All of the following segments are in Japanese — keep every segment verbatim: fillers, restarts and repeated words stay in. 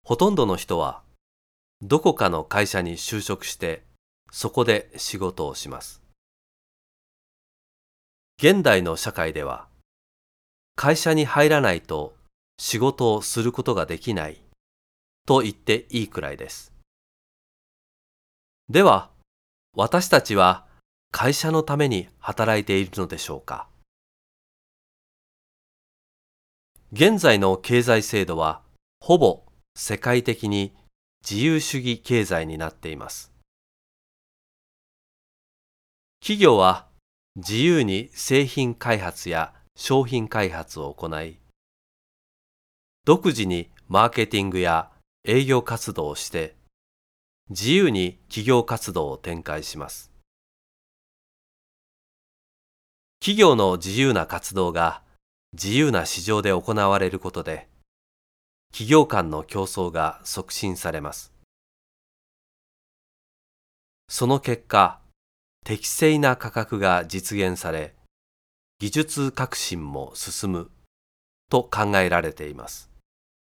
ほとんどの人はどこかの会社に就職してそこで仕事をします。現代の社会では会社に入らないと仕事をすることができないと言っていいくらいです。では、私たちは会社のために働いているのでしょうか？現在の経済制度はほぼ世界的に自由主義経済になっています。企業は自由に製品開発や商品開発を行い、独自にマーケティングや営業活動をして、自由に企業活動を展開します。企業の自由な活動が自由な市場で行われることで、企業間の競争が促進されます。その結果、適正な価格が実現され、技術革新も進むと考えられています。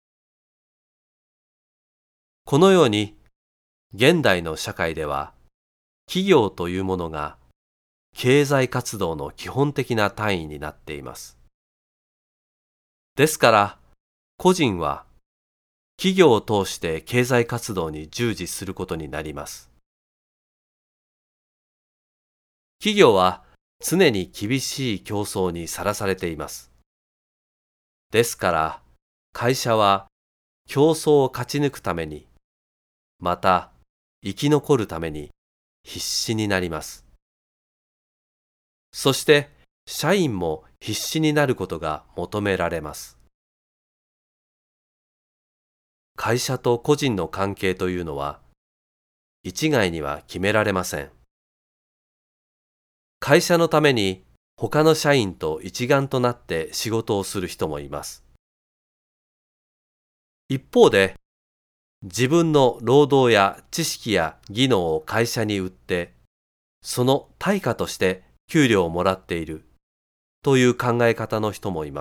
このように、現代の社会では、企業というものが経済活動の基本的な単位になっています。ですから、個人は企業を通して経済活動に従事することになります。企業は常に厳しい競争にさらされています。ですから、会社は競争を勝ち抜くために、また生き残るために必死になります。そして、社員も必死になることが求められます。会社と個人の関係というのは、一概には決められません。会社のために他の社員と一丸となって仕事をする人もいます。一方で、自分の労働や知識や技能を会社に売って、その対価として給料をもらっているという考え方の人もいます。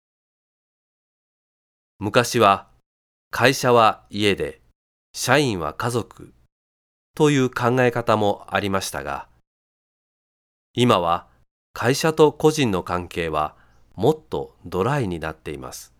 昔は会社は家で、社員は家族という考え方もありましたが、今は会社と個人の関係はもっとドライになっています。